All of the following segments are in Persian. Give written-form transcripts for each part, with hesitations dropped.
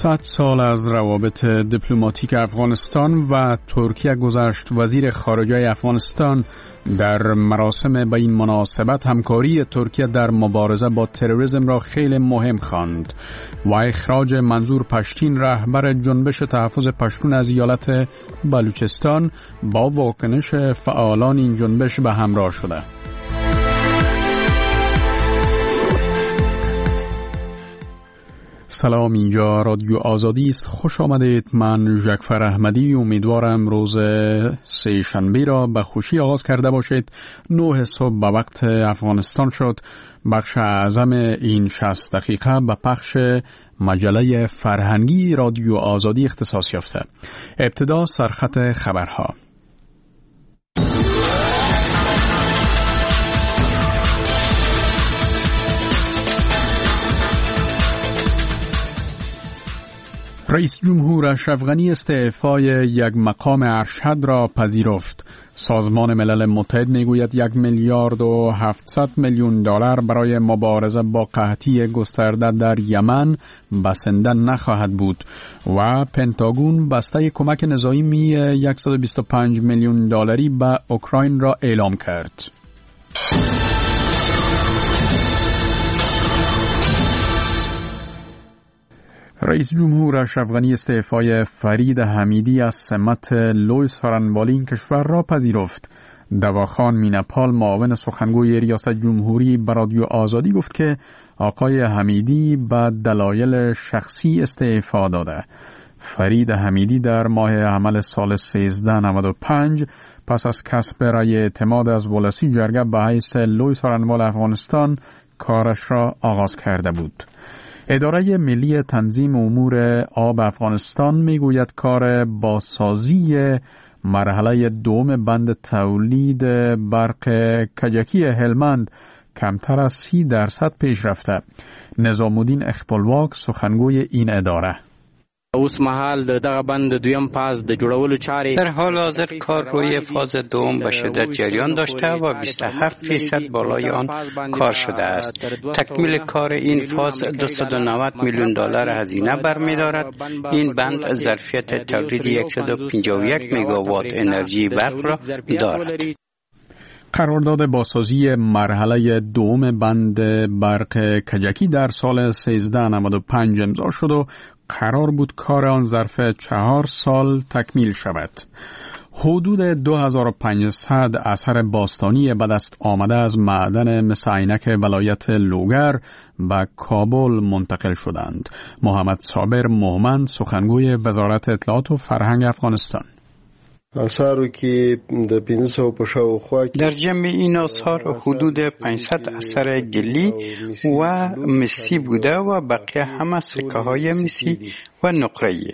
100 سال از روابط دیپلماتیک افغانستان و ترکیه گذشت. وزیر خارجه افغانستان در مراسم به این مناسبت همکاری ترکیه در مبارزه با تروریسم را خیلی مهم خواند و اخراج منظور پشتین رهبر جنبش تحفظ پشتون از ایالت بلوچستان با واکنش فعالان این جنبش به همراه شده. سلام، اینجا رادیو آزادی است. خوش آمدید. من ژکفر احمدی امیدوارم روز سه شنبه را به خوشی آغاز کرده باشید. 9 صبح به وقت افغانستان شد. بخش اعظم این 60 دقیقه به پخش مجله فرهنگی رادیو آزادی اختصاص یافته. ابتدا سرخط خبرها. رئیس جمهور اشرف غنی استعفای یک مقام ارشد را پذیرفت. سازمان ملل متحد میگوید 1 میلیارد و 700 میلیون دلار برای مبارزه با قحطی گسترده در یمن بسنده نخواهد بود و پنتاگون بسته کمک نظامی 125 میلیون دلاری به اوکراین را اعلام کرد. رئیس جمهور اشرف غنی استعفای فرید حمیدی از سمت لوی سارنوالی این کشور را پذیرفت. دواخان مینپال معاون سخنگوی ریاست جمهوری به رادیو آزادی گفت که آقای حمیدی به دلایل شخصی استعفا داده. فرید حمیدی در ماه عمل سال 1395 پس از کسب رأی اعتماد از ولسی جرگه به حیث لوی سارنوال افغانستان کارش را آغاز کرده بود. اداره ملی تنظیم امور آب افغانستان میگوید کار بازسازی مرحله دوم بند تولید برق کجکی هلمند کمتر از 30% پیش رفته. نظام الدین اخپلواک سخنگوی این اداره: اوس مهال دغه بند دویم فاز د جوړولو چارې در حال حاضر کار روی فاز دوم به شدت جریان داشته و 27% بالای آن کار شده است. تکمیل کار این فاز 290 میلیون دلار هزینه برمی‌دارد. این بند ظرفیت تولید 151 مگاوات انرژی برق را دارد. قرارداد بازسازی مرحله دوم بند برق کجکی در سال 1395 امضا شد و قرار بود کار آن ظرف 4 سال تکمیل شود. حدود 2500 اثر باستانی به دست آمده از معدن مس عینک ولایت لوگر به کابل منتقل شدند. محمد صابر مومند سخنگوی وزارت اطلاعات و فرهنگ افغانستان: آثارو که د 500 په شاوخوا در جمع این آثار حدود 500 اثر گلی و مسی بوده و بقیه همه سکه های مسی و نقره‌ای.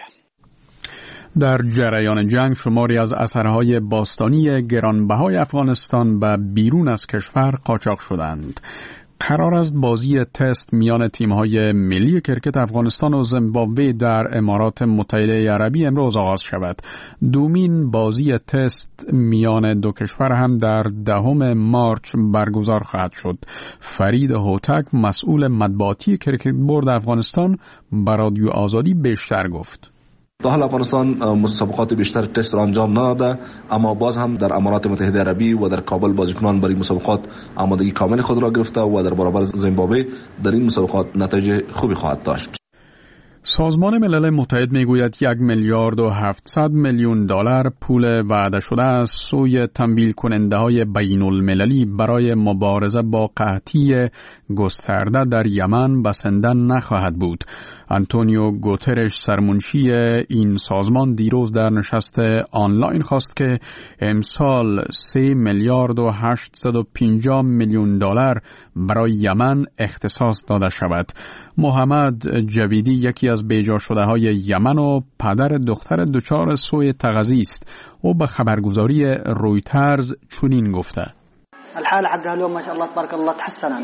در جریان جنگ شماری از اثرهای باستانی گرانبهای افغانستان به بیرون از کشور قاچاق شدند. قرار است بازی تست میان تیم‌های ملی کرکت افغانستان و زیمبابوه در امارات متحده عربی امروز آغاز شود. دومین بازی تست میان دو کشور هم در 10 مارچ برگزار خواهد شد. فرید هوتک مسئول مطبوعاتی کرکت بورد افغانستان به رادیو آزادی بیشتر گفت: تا حال افغانستان مسابقات بیشتر تست را انجام نداده، اما باز هم در امارات متحده عربی و در کابل بازیکنان برای مسابقات آمادگی کامل خود را گرفته و در برابر زیمبابوه در این مسابقات نتیجه خوبی خواهد داشت. سازمان ملل متحد میگوید 1 میلیارد و 700 میلیون دلار پول وعده شده از سوی تمویل کننده های بین المللی برای مبارزه با قحطی گسترده در یمن بسنده نخواهد بود. آنتونیو گوترش سرمنشی این سازمان دیروز در نشست آنلاین خواست که امسال 3 میلیارد و 850 میلیون دلار برای یمن اختصاص داده شود. محمد جویدی یکی از بیجا شده های یمن و پدر دختر دچار سوء تغذیه است. او به خبرگزاری رویترز چنین گفته: الحال حقها اليوم ما شاء الله تبارك الله تحسن.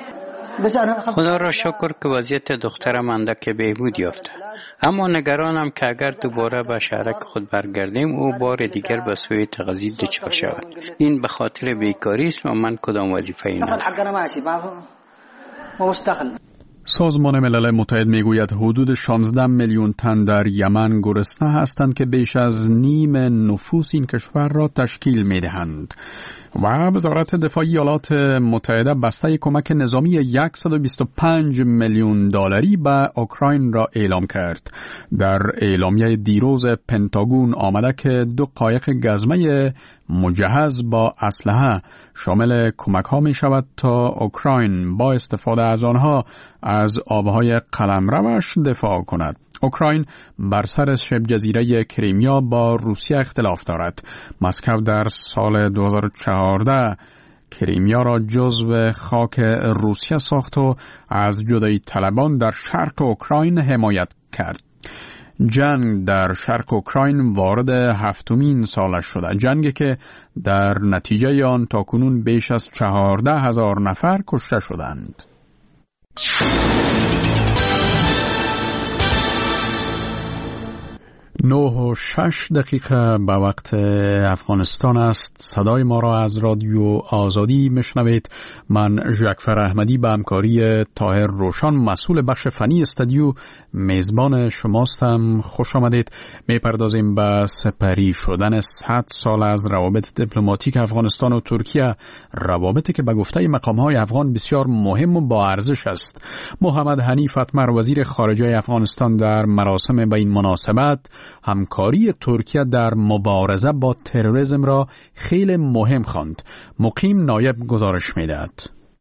خدا را شکر که وضعیت دخترم اندک بهبود یافته، اما نگرانم که اگر دوباره به شهرک خود برگردیم او بار دیگر به سوی تغذیه دچار شود. این به خاطر بیکاری است و من کدام وظیفه‌ای ندارم. سازمان ملل متحد میگوید حدود 16 میلیون تن در یمن گرسنه هستند که بیش از نیم نفوس این کشور را تشکیل میدهند. و وزارت دفاع ایالات متحده بسته کمک نظامی 125 میلیون دلاری به اوکراین را اعلام کرد. در اعلامیه دیروز پنتاگون آمده که 2 قایق گزمه مجهز با اسلحه شامل کمک ها می شود تا اوکراین با استفاده از آنها از آبهای قلمروش دفاع کند. اوکراین بر سر شبه جزیره کریمیا با روسیه اختلاف دارد. مسکو در سال 2014 کریمیا را جزو خاک روسیه ساخت و از جدایی طلبان در شرق اوکراین حمایت کرد. جنگ در شرق اوکراین وارد 7مین سالش شده. جنگی که در نتیجه آن تاکنون بیش از 14,000 نفر کشته شدند. 9:06 به وقت افغانستان است. صدای ما را از رادیو آزادی میشنوید. من ژکفر احمدی به همکاری طاهر روشان مسئول بخش فنی استودیو میزبان شماستم. خوش آمدید. میپردازیم به سپری شدن 100 سال از روابط دیپلماتیک افغانستان و ترکیه، روابطی که به گفته مقام‌های افغان بسیار مهم و با ارزش است. محمد حنیف اتمر وزیر خارجه افغانستان در مراسم به این مناسبت همکاری ترکیه در مبارزه با تروریسم را خیلی مهم خواند. مقیم نایب گزارش می‌دهد.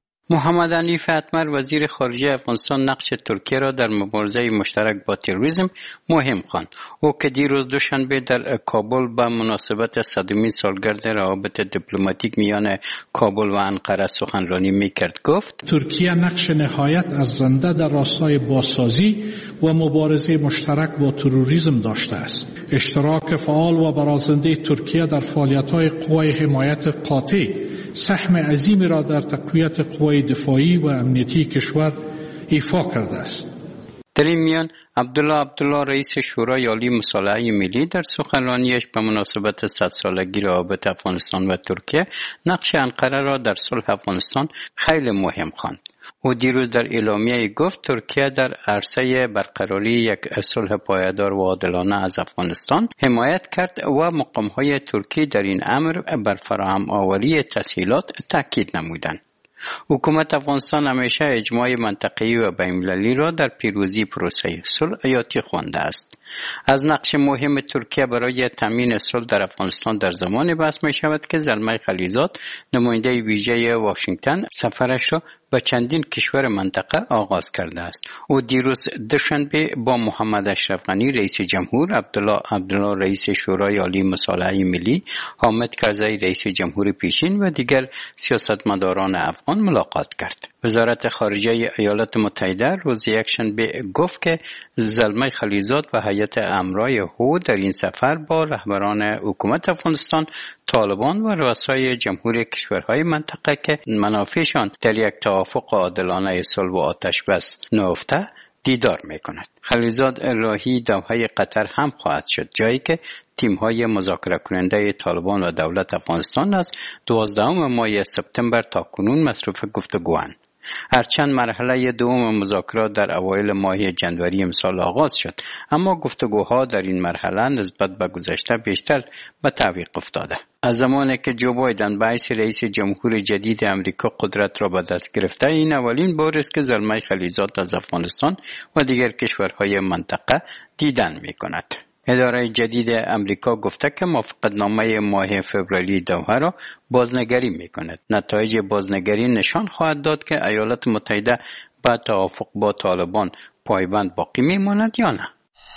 محمد حنیف اتمر وزیر خارجه افغانستان نقش ترکیه را در مبارزه مشترک با تروریسم مهم خواند. او که دیروز دوشنبه در کابل به مناسبت 100مین سالگرد روابط دیپلماتیک میان کابل و انقره سخنرانی میکرد گفت: ترکیه نقش نهایت ارزنده در راستای بازسازی و مبارزه مشترک با تروریسم داشته است. اشتراک فعال و برازنده ترکیه در فعالیت‌های قوای حمایت قاطع سهم عظیمی را در تقویت قوای دفاعی و امنیتی کشور ایفا کرده است. در این میان عبدالله رئیس شورای عالی مصالحه ملی در سخنرانیش به مناسبت 100 سالگی روابط افغانستان و ترکیه نقش انقره را در صلح افغانستان خیلی مهم خواند. او دیروز در اعلامیه گفت ترکیه در عرصه برقراری یک صلح پایدار و عادلانه از افغانستان حمایت کرد و مقام‌های ترکی در این امر بر فراهم آوری تسهیلات تاکید نمودند. حکومت افغانستان همیشه اجماع منطقه‌ای و بین‌المللی را در پیروزی پروسه صلح حیاتی خوانده است. از نقش مهم ترکیه برای تامین صلح در افغانستان در زمان بحث می شود که زلمه خلیزاد نماینده ویژه واشنگتن سفرش را به چندین کشور منطقه آغاز کرده است. او دیروز دوشنبه با محمد اشرف غنی رئیس جمهور، عبدالله رئیس شورای عالی مصالحه ملی، حامد کرزی رئیس جمهور پیشین و دیگر سیاستمداران افغان ملاقات کرد. وزارت خارجه ایالات متحده روز یکشنبه گفت که زلمه خلیزاد و هیئت امرای او در این سفر با رهبران حکومت افغانستان، طالبان و رؤسای جمهوری کشورهای منطقه که منافعشان در یک توافق عادلانه صلح و آتش بس نهفته دیدار می‌کند. خلیزاد راهی دوحه قطر هم خواهد شد، جایی که تیم‌های مذاکره کننده طالبان و دولت افغانستان از 12 ماه سپتامبر تا کنون مصروف گفتگواند. هرچند مرحله دوم مذاکرات در اوایل ماه جنوری امسال آغاز شد، اما گفتگوها در این مرحله نسبت به گذشته بیشتر به تعویق افتاده. از زمانی که جو بایدن به حیث رئیس جمهور جدید امریکا قدرت را به دست گرفته، این اولین بار است که زلمه خلیزاد از افغانستان و دیگر کشورهای منطقه دیدن می‌کند. اداره جدید امریکا گفته که موافقتنامه ماه فوریه دوحه را بازنگری می‌کند. نتایج بازنگری نشان خواهد داد که ایالات متحده به توافق با طالبان پایبند باقی می‌ماند یا نه.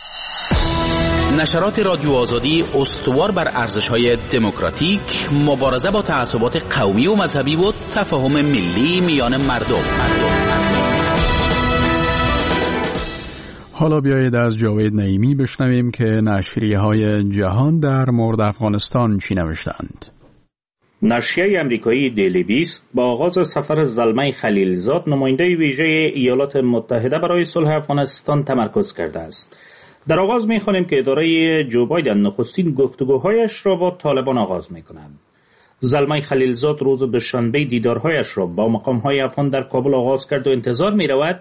نشرات رادیو آزادی استوار بر ارزش‌های دموکراتیک، مبارزه با تعصبات قومی و مذهبی و تفاهم ملی میان مردم. حالا بیایید از جاوید نعیمی بشنویم که نشریه‌های جهان در مورد افغانستان چی نوشتند. نشریه امریکایی دیلی بیست با آغاز سفر زلمه خلیلزاد نماینده ویژه ایالات متحده برای صلح افغانستان تمرکز کرده است. در آغاز می‌خوانیم که اداره جو بایدن نخستین گفتگوهایش را با طالبان آغاز می‌کنند. زلمه خلیلزاد روز دوشنبه دیدارهایش را با مقام‌های افغان در کابل آغاز کرد و انتظار می‌رود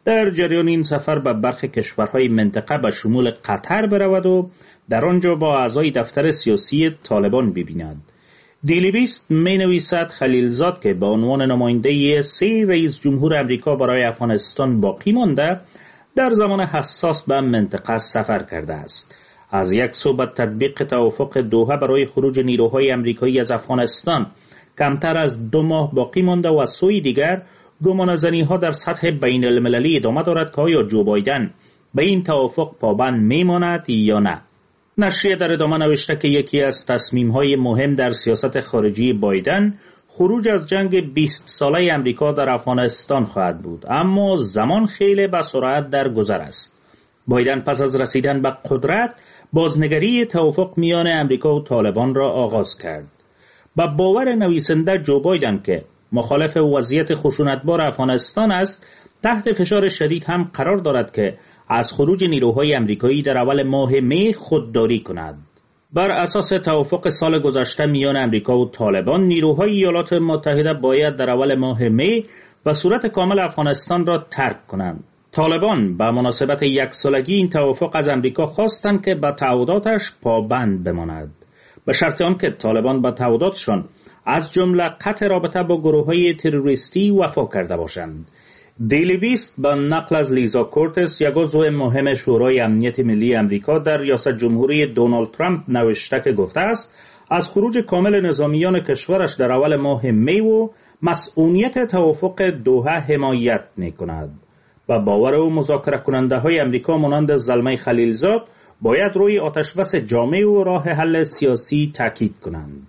در جریان این سفر به برخی کشورهای منطقه به شمول قطر برود و در آنجا با اعضای دفتر سیاسی طالبان ببیند. دیلی بیست می نویسد خلیلزاد که به عنوان نماینده 3 رئیس جمهور امریکا برای افغانستان باقی مانده در زمان حساس به منطقه سفر کرده است. از یک سو به تطبیق توافق دوحه برای خروج نیروهای امریکایی از افغانستان کمتر از 2 ماه باقی مانده و از سوی دیگر گمانه‌زنی‌ها در سطح بین المللی ادامه دارد که آیا جو بایدن به این توافق پابند میماند یا نه. نشریه در ادامه نوشته که یکی از تصمیم‌های مهم در سیاست خارجی بایدن خروج از جنگ 20 ساله امریکا در افغانستان خواهد بود، اما زمان خیلی به سرعت در گذر است. بایدن پس از رسیدن به قدرت بازنگری توافق میان امریکا و طالبان را آغاز کرد. با باور نویسنده جو بایدن که مخالف وضعیت خشونتبار افغانستان است، تحت فشار شدید هم قرار دارد که از خروج نیروهای امریکایی در اول ماه می خودداری کند. بر اساس توافق سال گذشته میان امریکا و طالبان، نیروهای ایالات متحده باید در اول ماه می به صورت کامل افغانستان را ترک کنند. طالبان به مناسبت 1 سالگی این توافق از امریکا خواستند که به تعهداتش پابند بماند، به شرط آنکه طالبان به تعهداتشان از جمله قطع رابطه با گروه‌های تروریستی وفا کرده باشند. دیلی بیست به نقل از لیزا کورتس، یک عضو مهم شورای امنیت ملی امریکا در ریاست جمهوری دونالد ترامپ نوشته که گفته است از خروج کامل نظامیان کشورش در اول ماه می و مسئولیت توافق دوحه حمایت می‌کند. و باور او مذاکره کننده های امریکا مانند زلمه خلیلزاد باید روی آتشبس جامع و راه حل سیاسی تاکید کنند.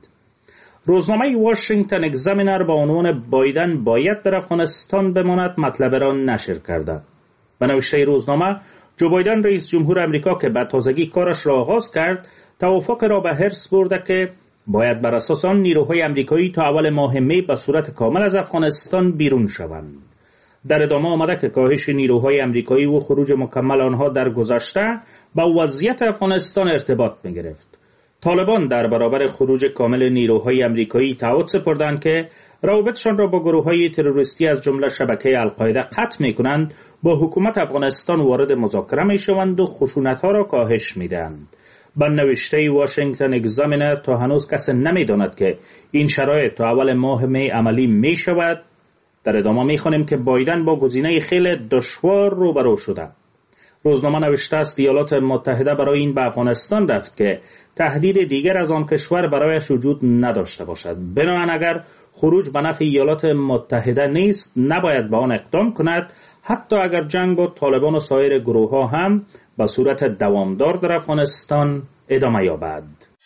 روزنامه واشنگتن اگزامینر با عنوان بایدن باید در افغانستان بماند مطلب را نشر کرده. به نوشته روزنامه، جو بایدن رئیس جمهور امریکا که به تازگی کارش را آغاز کرد، توافق را به حرص برده که باید بر اساس آن نیروهای امریکایی تا اول ماه می به صورت کامل از افغانستان بیرون شوند. در ادامه آمده که کاهش نیروهای امریکایی و خروج مکمل آنها در گذشته با وضعیت افغانستان ارتباط می گرفت. طالبان در برابر خروج کامل نیروهای امریکایی تعهد سپردند که روابطشان را با گروه‌های تروریستی از جمله شبکه القاعده قطع می‌کنند، با حکومت افغانستان وارد مذاکره می‌شوند و خشونت‌ها را کاهش می‌دهند. با نوشته واشنگتن اگزامینر تا هنوز کسی نمی‌داند که این شرایط تا اول ماه می عملی می‌شود. در ادامه می‌خوانیم که بایدن با گزینه خیلی دشوار روبرو شده. روزنامه نوشته است ایالات متحده برای این به افغانستان رفت که تهدید دیگر از آن کشور برایش وجود نداشته باشد. بنابراین اگر خروج به نفع ایالات متحده نیست، نباید به آن اقدام کند، حتی اگر جنگ با طالبان و سایر گروه ها هم به صورت دوامدار در افغانستان ادامه یابد.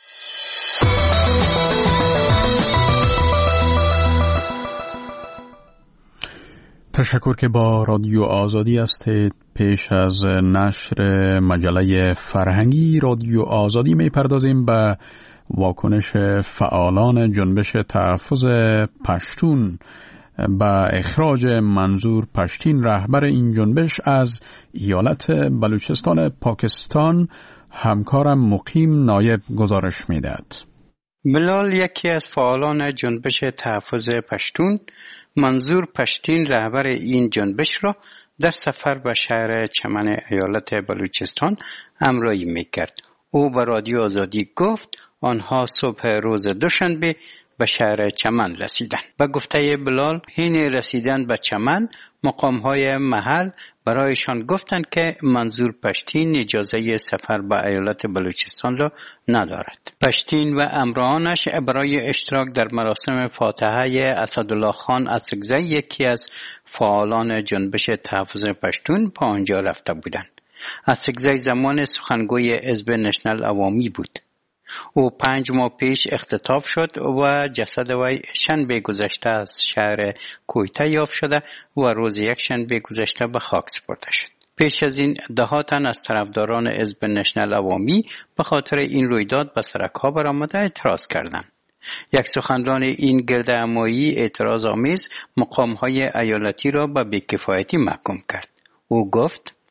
تشکر که با رادیو آزادی هستید. پیش از نشر مجله فرهنگی رادیو آزادی میپردازیم به واکنش فعالان جنبش تحفظ پشتون به اخراج منظور پشتین رهبر این جنبش از ایالت بلوچستان پاکستان. همکارم مقیم نایب گزارش میدهد. بلال، یکی از فعالان جنبش تحفظ پشتون، منظور پشتین رهبر این جنبش را در سفر به شهر چمن ایالت بلوچستان همراهی میکرد. او به رادیو آزادی گفت آنها صبح روز دوشنبه به شهر چمن رسیدند. به گفته بلال، حین رسیدن به چمن مقام‌های محل برایشان گفتند که منظور پشتین اجازه سفر به ایالت بلوچستان را ندارد. پشتین و همراهانش برای اشتراک در مراسم فاتحه اسدالله خان اڅکزی، یکی از فعالان جنبش تحفظ پشتون، به آنجا رفته بودند. اڅکزی زمان سخنگوی حزب نشنل عوامی بود. او 5 ماه پیش اختطاف شد و جسد وی شنبه گذشته از شهر کویته یافت شده و روز یکشنبه گذشته به خاک سپرده شد. پیش از این دهها تن از طرفداران حزب نشنل عوامی به خاطر این رویداد به سرک‌ها برآمده اعتراض کردند. یک سخنران این گردهمایی اعتراض آمیز مقام‌های ایالتی را به بی‌کفایتی محکوم کرد. او گفت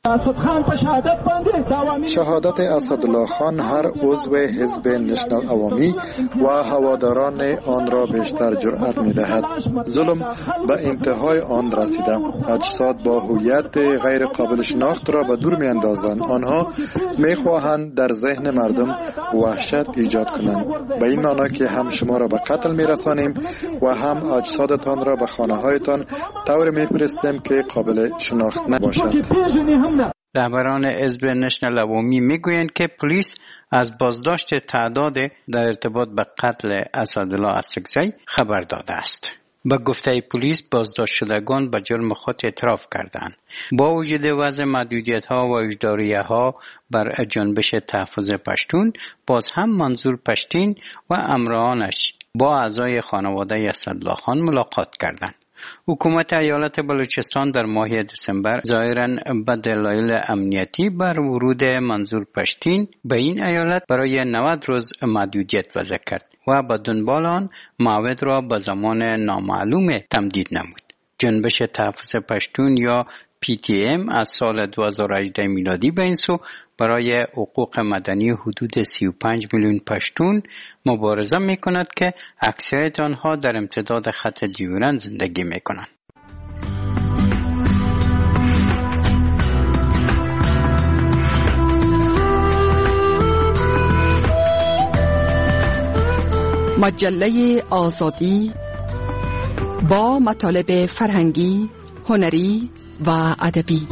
شهادت اسدالله خان هر عضو حزب نشنال عوامی و هواداران آن را بیشتر جرأت می‌دهد. ظلم به انتهای آن رسیده. اجساد با هویت غیر قابل شناخت را به دور می‌اندازند. آنها می‌خواهند در ذهن مردم وحشت ایجاد کنند، به این معنا که هم شما را به قتل می‌رسانیم و هم اجسادتان را به خانه‌هایتان طور می‌فرستیم که قابل شناخت نباشد. رهبران حزب نشنال عوامی میگویند که پلیس از بازداشت تعداد در ارتباط به قتل اسدالله اڅکزی خبر داده است. به گفته پلیس بازداشت شدگان به جرم خود اعتراف کردند. با وجود وضع محدودیت‌ها و وجداریه‌ها بر جنبش تحفظ پشتون، باز هم منظور پشتین و همراهانش با اعضای خانواده اسدالله خان ملاقات کردند. حکومت ایالت بلوچستان در ماه دسامبر ظاهراً به دلایل امنیتی بر ورود منظور پشتین به این ایالت برای 90 روز محدودیت وضع کرد و به دنبال آن موعد را به زمان نامعلوم تمدید نمود. جنبش تحفظ پشتون یا PTM از سال 2018 میلادی به این سو برای حقوق مدنی حدود 35 میلیون پشتون مبارزه می کند که اکثریت آنها در امتداد خط دیورند زندگی می کنند. مجله آزادی با مطالب فرهنگی، هنری و ادبی.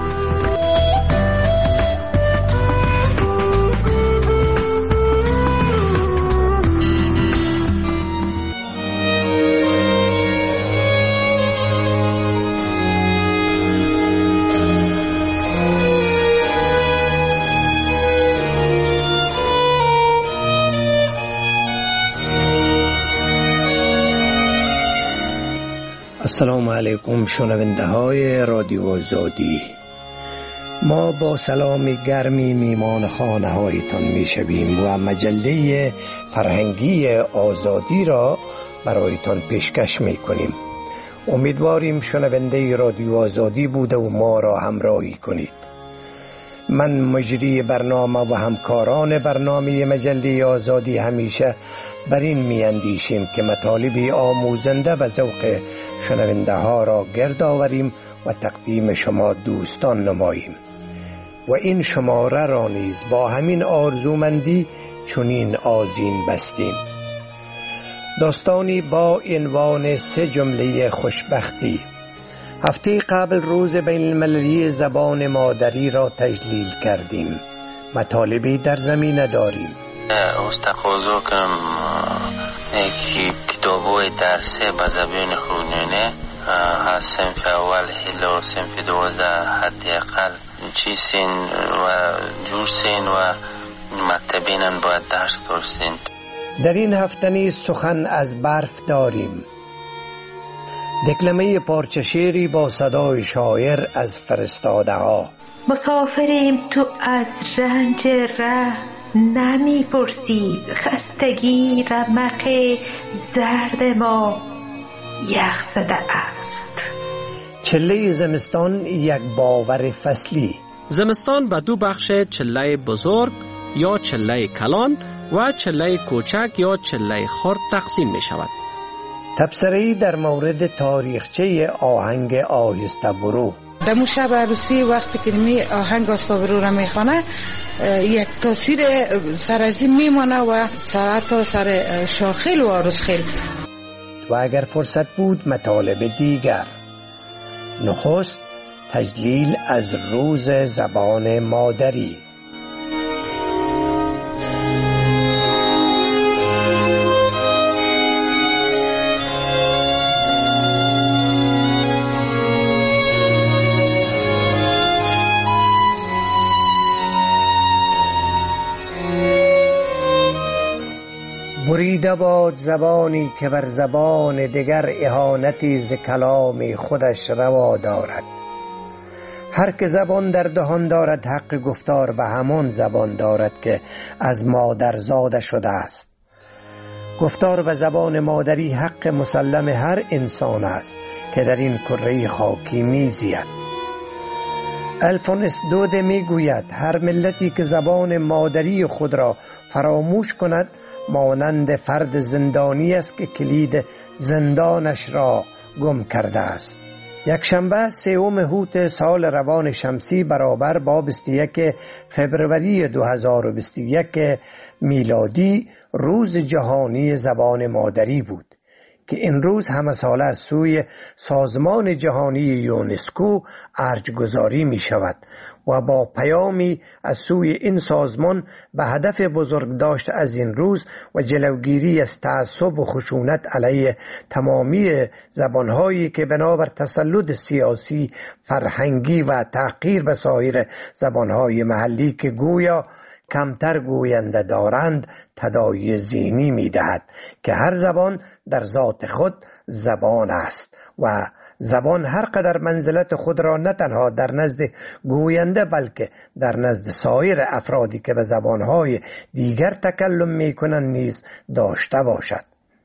السلام علیکم شنونده های رادیو آزادی. ما با سلام گرمی میمان خانه هایتان می شویم و مجله فرهنگی آزادی را برایتان پیشکش می کنیم. امیدواریم شنونده رادیو آزادی بوده و ما را همراهی کنید. من مجری برنامه و همکاران برنامه مجله آزادی همیشه بر این می اندیشیم که مطالبی آموزنده و ذوق شنونده ها را گرد آوریم و تقدیم شما دوستان نماییم و این شماره را نیز با همین آرزومندی چنین آذین بستیم. داستانی با عنوان 3 جمله خوشبختی. هفته قبل روز بین المللی زبان مادری را تجلیل کردیم. مطالبی در زمینه داریم. تقاضا کنم یکی کتاب‌های درسی به زبان خونینه هست. صنف اول هلا، صنف 12 حداقل چی سین و جور سین و مکتبینن باید درس دارسین. در این هفته نیز سخن از برف داریم. دکلمه پارچه شعری با صدای شاعر از فرستاده ها. مسافریم تو از رنج ره نمی پرسید، خستگی رمق زرد ما یخ زده است. چله زمستان یک باور فصلی. زمستان به 2 بخش چله بزرگ یا چله کلان و چله کوچک یا چله خرد تقسیم می شود. تبصره‌ای در مورد تاریخچه آهنگ آهسته برو. در مو شب عروسی وقتی که می آهنگ آهسته برو را میخوانه یک تاثیر سر از این میمانه و ساعت سر شاخیل و عروسخیل. و اگر فرصت بود مطالب دیگر. نخست تجلیل از روز زبان مادری. بریده باد زبانی که بر زبان دگر اهانتی ز کلام خودش روا دارد. هر که زبان در دهان دارد حق گفتار به همان زبان دارد که از مادر زاده شده است. گفتار به زبان مادری حق مسلم هر انسان است که در این کره خاکی میزید. الفونس دوده می گوید هر ملتی که زبان مادری خود را فراموش کند مانند فرد زندانی است که کلید زندانش را گم کرده است. یک شنبه 3 هوت سال روان شمسی برابر با 21 فبروری 2021 میلادی روز جهانی زبان مادری بود که این روز همه ساله از سوی سازمان جهانی یونسکو ارزگذاری می شود و با پیامی از سوی این سازمان به هدف بزرگداشت از این روز و جلوگیری از تعصب و خشونت علیه تمامی زبانهایی که بنابر تسلط سیاسی، فرهنگی و تحقیر به سایر زبانهای محلی که گویا کمتر گوینده دارند تداعی ذهنی می دهد که هر زبان در ذات خود زبان است و زبان هر قدر منزلت خود را نه تنها در نزد گوینده بلکه در نزد سایر افرادی که به زبانهای دیگر تکلم می کنند نیز داشته باشد.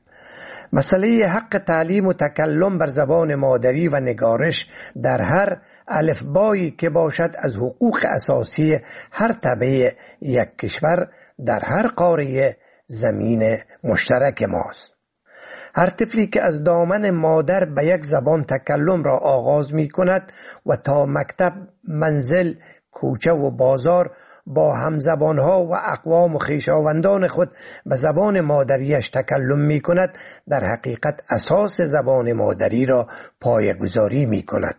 مسئله حق تعلیم و تکلم بر زبان مادری و نگارش در هر الفبایی که باشد از حقوق اساسی هر تبع یک کشور در هر قاره زمین مشترک ماست. هر طفلی که از دامن مادر به یک زبان تکلم را آغاز می کند و تا مکتب، منزل، کوچه و بازار با همزبانها و اقوام و خویشاوندان خود به زبان مادریش تکلم می کند در حقیقت اساس زبان مادری را پایه‌گذاری می کند.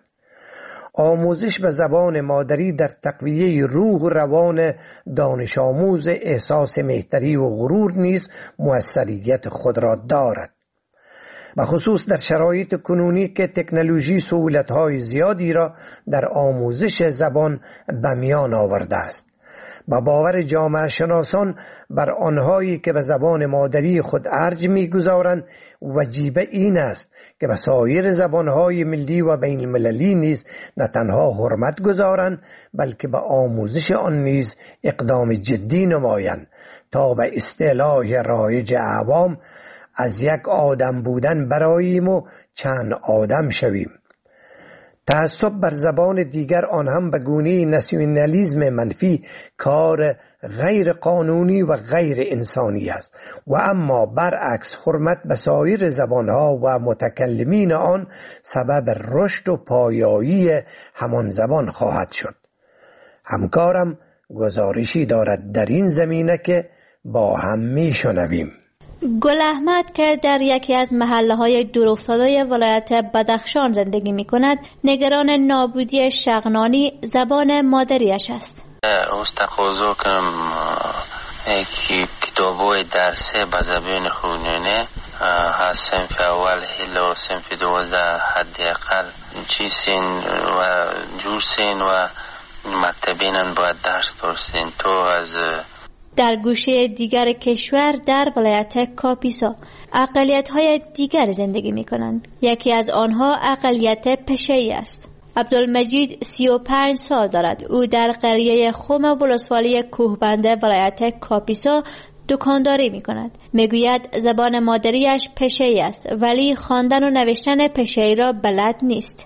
آموزش به زبان مادری در تقویه روح و روان دانش آموز احساس مهتری و غرور نیز موثریت خود را دارد. به خصوص در شرایط کنونی که تکنولوژی سهولت‌های زیادی را در آموزش زبان به میان آورده است. با باور جامعه شناسان بر آنهایی که به زبان مادری خود ارج می‌گذارند وجیبه این است که به سایر زبانهای ملی و بین المللی نیز نه تنها حرمت گذارند بلکه به آموزش آن نیز اقدام جدی نمایند تا به اصطلاح رایج عوام از یک آدم بودن براییم و چند آدم شویم. تعصب بر زبان دیگر آن هم به گونه ناسیونالیسم منفی کار غیر قانونی و غیر انسانی است و اما برعکس حرمت به سایر زبانها و متکلمین آن سبب رشد و پایایی همان زبان خواهد شد. همکارم گزارشی دارد در این زمینه که با هم میشنویم. گل احمد که در یکی از محله‌های دورافتاده ولایت بدخشان زندگی می‌کند، نگران نابودی شغنانی زبان مادریش است. تقاضا کنم که کتاب‌های درسی به زبان خونینه از صنف اول الی صنف 12 حداقل چی سین و جور سین و مکتبینن باید درس درستین تو از در گوشه دیگر کشور در ولایت کاپیسا اقلیت‌های دیگر زندگی می‌کنند. یکی از آنها اقلیت پشه‌ای است. عبدالمجید 35 سال دارد. او در قریه خم ولسوالی کوهبنده ولایت کاپیسا دکانداری می‌کند. می‌گوید زبان مادریش پشه‌ای است ولی خواندن و نوشتن پشه‌ای را بلد نیست.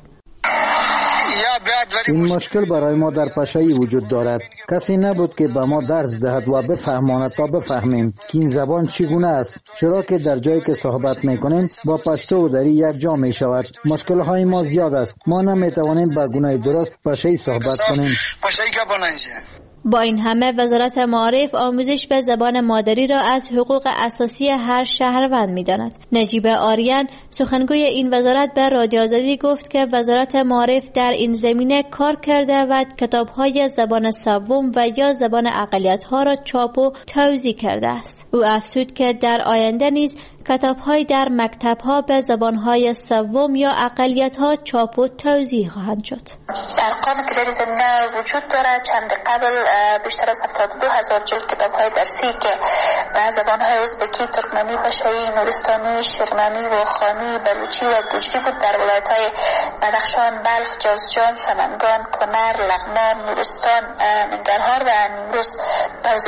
این مشکل برای ما در پشه‌ای وجود دارد. کسی نبود که به ما درس دهد و بفهماند تا بفهمیم که این زبان چگونه است، چرا که در جایی که صحبت میکنیم با پشتو و دری یک جا می شود. مشکل های ما زیاد است. ما نمیتوانیم به گونه درست پشه‌ای صحبت کنیم. با این همه وزارت معارف آموزش به زبان مادری را از حقوق اساسی هر شهروند می‌داند. نجیب آریان سخنگوی این وزارت به رادیو آزادی گفت که وزارت معارف در این زمینه کار کرده و کتاب‌های زبان سوم و یا زبان اقلیت‌ها را چاپ و توزیع کرده است. او افزود که در آینده نیز کتاب‌های در مکتب‌ها به زبان‌های سوم یا اقلیت‌ها چاپ و توزیع خواهند شد. ارقامی که در زمینه وجود دارد چند قبل بیشتر از 72,000 جلد کتاب‌های درسی که به زبان‌های ازبکی، ترکمنی، پشتویی، نورستانی، شیرمنی، واخانی، بلوچی و گوجری بود در ولایت‌های بدخشان، بلخ، جوزجان، سمنگان، کنر، لغمان، نورستان، ننگرهار و نیمروز توزیع شده.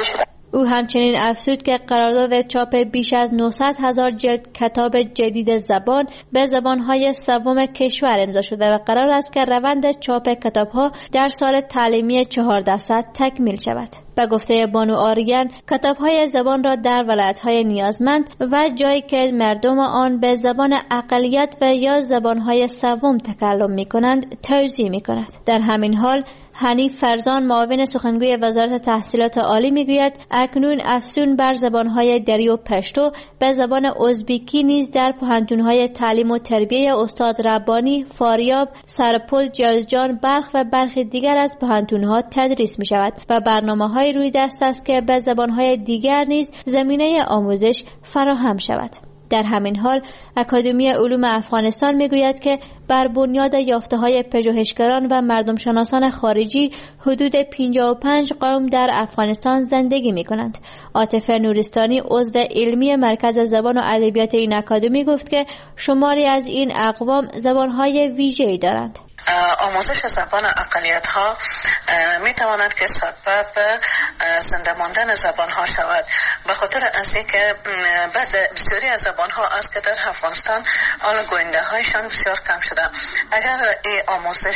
او همچنین افزود که قرارداد چاپ بیش از 900,000 جلد کتاب جدید زبان به زبانهای سوم کشور امضا شده و قرار است که روند چاپ کتابها در سال تعلیمی 1400 تکمیل شود. به گفته بانو آریان، کتابهای زبان را در ولایت‌های نیازمند و جایی که مردم آن به زبان اقلیت و یا زبانهای سوم تکلم می‌کنند توزیع می‌کند. در همین حال حنیف فرزان، معاون سخنگوی وزارت تحصیلات عالی میگوید اکنون افزون بر زبانهای دری و پشتو به زبان ازبیکی نیز در پوهنتون‌های تعلیم و تربیه استاد ربانی، فاریاب، سرپل، جازجان، بلخ و برخی دیگر از پوهنتون‌ها تدریس می‌شود و برنامه‌های روی دست است که به زبانهای دیگر نیز زمینه آموزش فراهم شود. در همین حال اکادمی علوم افغانستان میگوید که بر بنیاد یافته‌های پژوهشگران و مردم شناسان خارجی حدود 55 قوم در افغانستان زندگی می‌کنند. عاطف نورستانی، عضو علمی مرکز زبان و ادبیات این اکادمی گفت که شماری از این اقوام زبان‌های ویژه‌ای دارند. آموزش زبان اقلیت ها می تواند که سبب زنده ماندن زبان ها شود، به خاطر ازی که بسیاری از زبان ها است که در افغانستان حال گوینده هایشان بسیار کم شده. اگر این آموزش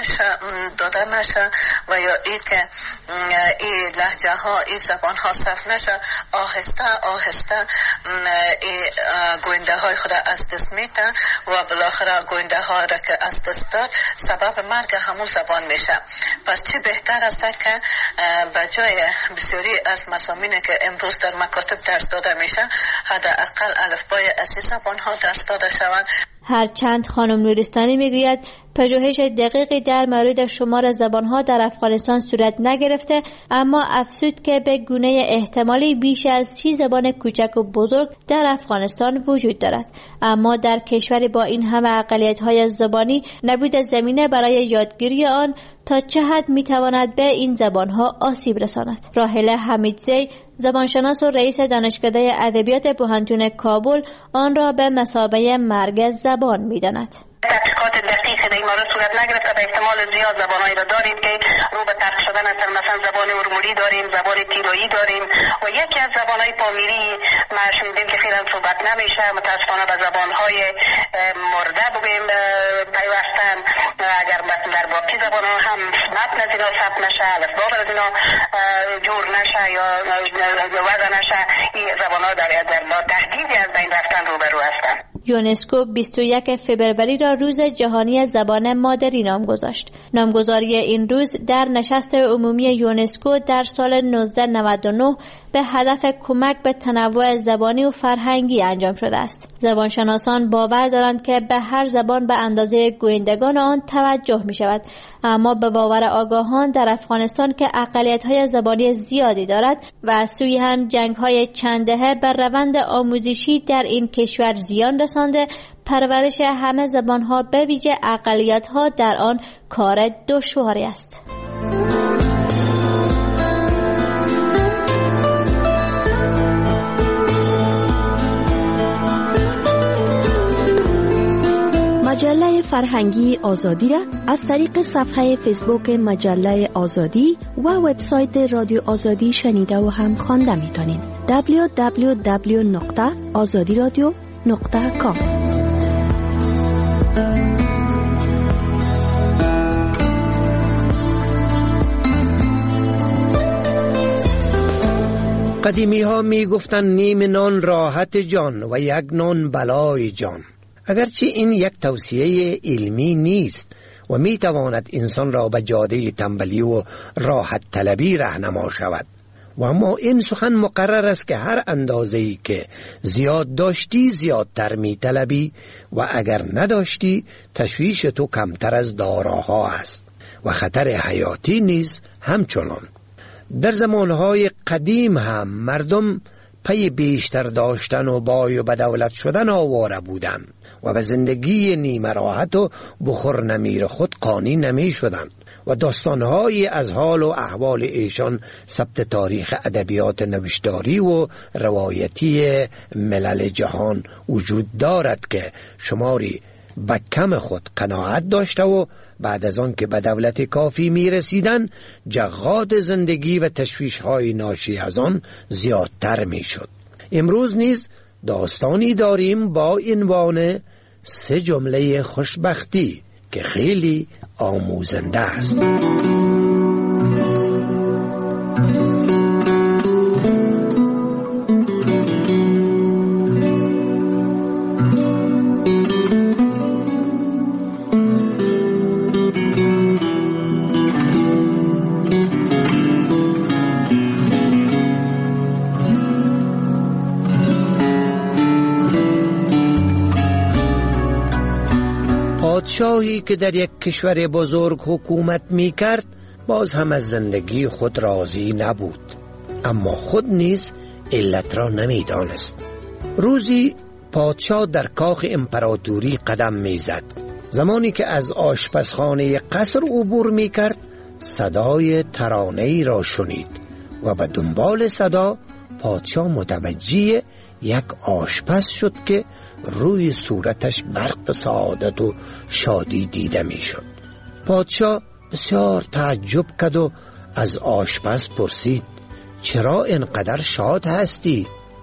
داده نشه و یا ای که این لهجه ها این زبان ها صرف نشه، آهسته این گوینده های خود از دست میده و بالاخره گوینده ها را که از دست داد سبب مرگ همون زبان میشه. پس چی بهتر است که به جای بسیاری از مضامینی که امروز در مکاتب درس داده میشه حداقل الفبای اصلی زبان ها درس داده شوند. هرچند خانم نورستانی میگوید پژوهش دقیقی در مورد شمار زبانها در افغانستان صورت نگرفته، اما افزود که به گونه احتمالی بیش از 30 زبان کوچک و بزرگ در افغانستان وجود دارد، اما در کشوری با این همه اقلیت‌های زبانی نبود زمینه برای یادگیری آن تا چه حد میتواند به این زبانها آسیب رساند. راحله حمیدزی، زبانشناس و رئیس دانشکده ادبیات پوهنتون کابل، آن را به مثابه مرگ زبان می‌داند. تحقیقات دقیق در این مورد صورت نگرفته. به احتمال زیاد زبانهایی را داریم که رو به ترک شدن هستند. مثلا زبان ارمولی داریم، زبان تیرویی داریم و یکی از زبانهای پامیری ما شنیدیم که فعلا صحبت نمیشه. متاسفانه به زبانهای مرده بگیم پیوستن. اگر در باقی زبانها هم متن از اینا ثبت نشه، الفبا از اینا جور نشه یا وضع نشه، این زبانها در با تهدیدی از بین رفتن روبرو هستند. یونسکو 21 فوریه را روز جهانی زبان مادری نام گذاشت. نامگذاری این روز در نشست عمومی یونسکو در سال 1999 به هدف کمک به تنوع زبانی و فرهنگی انجام شده است. زبانشناسان باور دارند که به هر زبان به اندازه گویندگان آن توجه می شود، اما به باور آگاهان در افغانستان که اقلیت‌های زبانی زیادی دارد و از سوی هم جنگ‌های چند دهه بر روند آموزشی در این کشور زیان رسانده، پرورش همه زبان‌ها به ویژه اقلیت‌ها در آن کار دشواری است. مجله فرهنگی آزادی را از طریق صفحه فیسبوک مجله آزادی و وبسایت رادیو آزادی شنیده و هم خوانده می‌تونید. www.azadiradio.com. قدیمی ها می گفتن نیم نان راحت جان و یک نان بلای جان. اگرچه این یک توصیه علمی نیست و می تواند انسان را به جاده تنبلی و راحت طلبی راهنما شود، و اما این سخن مقرر است که هر اندازه‌ای که زیاد داشتی زیادتر می طلبی و اگر نداشتی تشویش تو کمتر از داراها است و خطر حیاتی نیز همچنان. در زمانهای قدیم هم مردم پی بیشتر داشتن و بای و بدولت شدن آواره بودند و به زندگی نیمه راحت و بخور نمیر خود قانی نمی شدند و داستانهایی از حال و احوال ایشان ثبت تاریخ ادبیات نوشتاری و روایتی ملل جهان وجود دارد که شماری به کم خود قناعت داشته و بعد از آن که به دولت کافی می رسیدن جغاد زندگی و تشویش های ناشی از آن زیادتر می شد. امروز نیز داستانی داریم با عنوان 3 جمله خوشبختی که خیلی آموزنده است. پادشاهی که در یک کشور بزرگ حکومت می کرد باز هم از زندگی خود راضی نبود، اما خود نیز علت را نمی دانست. روزی پادشاه در کاخ امپراتوری قدم می زد. زمانی که از آشپزخانه قصر عبور می کرد صدای ترانه‌ای را شنید و به دنبال صدا پادشاه متوجه یک آشپز شد که روی صورتش برق سعادت و شادی دیده می شد. پادشاه بسیار تعجب کرد و از آشپز پرسید چرا اینقدر شاد هستی؟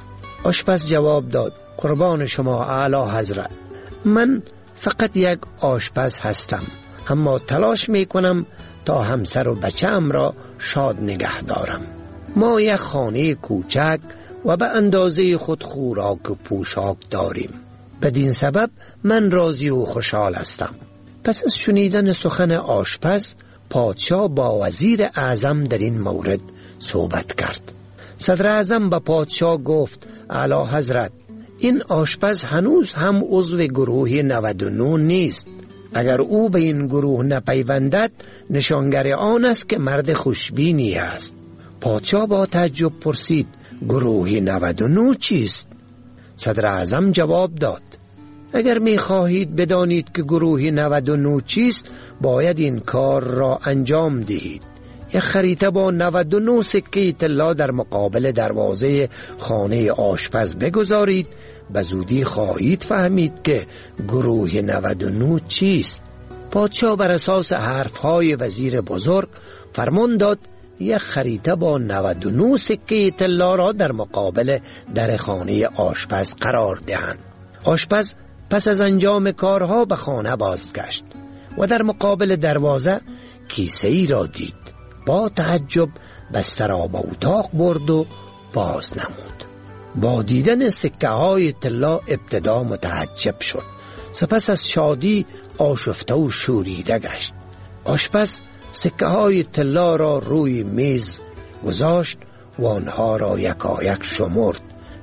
آشپز جواب داد قربان شما اعلی حضرت، من فقط یک آشپز هستم، اما تلاش می کنم تا همسر و بچه‌ام را شاد نگه دارم. ما یک خانه کوچک و به اندازه خود خوراک و پوشاک داریم. بدین سبب من راضی و خوشحال هستم. پس از شنیدن سخن آشپز پادشاه با وزیر اعظم در این مورد صحبت کرد. صدر اعظم به پادشاه گفت اعلی حضرت، این آشپز هنوز هم عضو گروه 99 نیست. اگر او به این گروه نپیوندد نشانگر آن است که مرد خوشبینی است. پادشاه با تعجب پرسید گروه 99 چیست؟ صدر اعظم جواب داد اگر می خواهید بدانید که گروه 99 چیست باید این کار را انجام دهید. یک خریطه با 99 سکه طلا در مقابل دروازه خانه آشپز بگذارید، به زودی خواهید فهمید که گروه 99 چیست. پادشاه بر اساس حرفهای وزیر بزرگ فرمان داد یک خریطه با 99 سکه طلا را در مقابل در خانه آشپز قرار دهند. آشپز پس از انجام کارها به خانه بازگشت و در مقابل دروازه کیسه ای را دید. با تعجب بستر را به اتاق برد و باز نمود. با دیدن سکه های طلا ابتدا متعجب شد، سپس از شادی آشفته و شوریده گشت. آشپز سکه های طلا را روی میز گذاشت و آنها را یکایک شمرد.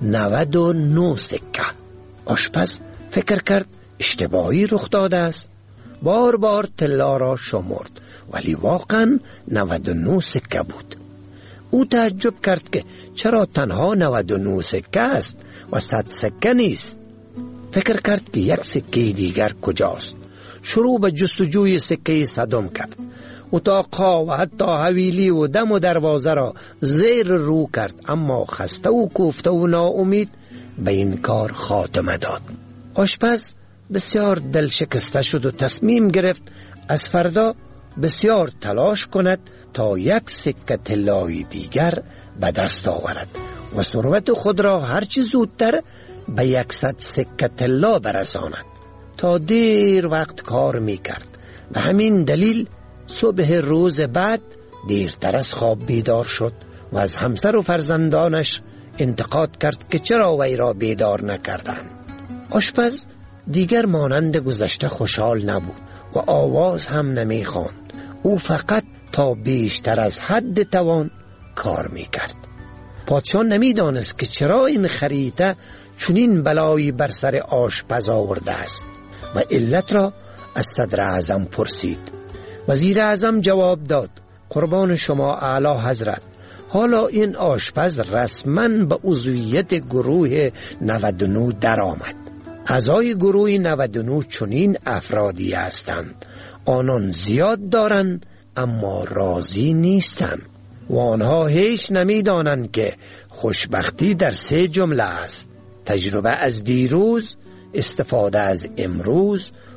99 سکه. آشپز فکر کرد اشتباهی رخ داده است. بار بار طلا را شمرد ولی واقعا 99 سکه بود. او تعجب کرد که چرا تنها 99 سکه است و 100 سکه نیست. فکر کرد که یک سکه دیگر کجاست. شروع به جستجوی سکه صدم کرد. اتاقها و حتی حویلی و دم و دروازه را زیر رو کرد، اما خسته و کوفته و ناامید به این کار خاتمه داد. آشپز بسیار دل شکسته شد و تصمیم گرفت از فردا بسیار تلاش کند تا یک سکه طلای دیگر به دست آورد و ثروت خود را هرچی زودتر به 100 سکه طلا برساند. تا دیر وقت کار می کرد. به همین دلیل صبح روز بعد دیرتر از خواب بیدار شد و از همسر و فرزندانش انتقاد کرد که چرا وی را بیدار نکردند. آشپز دیگر مانند گذشته خوشحال نبود و آواز هم نمی خواند. او فقط تا بیشتر از حد توان کار می کرد. پادشاه نمی دانست که چرا این خریطه چنین بلایی بر سر آشپز آورده است و علت را از صدر اعظم پرسید. وزیر اعظم جواب داد قربان شما اعلی حضرت، حالا این آشپز رسما به عضویت گروه 99 در آمد. اعضای گروه 99 چنین افرادی هستند، آنان زیاد دارند اما راضی نیستند و آنها هیچ نمیدانند که خوشبختی در 3 جمله است: تجربه از دیروز، استفاده از امروز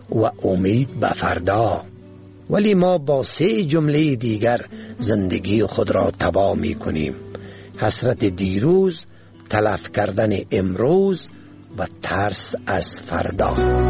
و امید به فردا. ولی ما با 3 جمله دیگر زندگی خود را تباه می کنیم: حسرت دیروز، تلف کردن امروز و ترس از فردا.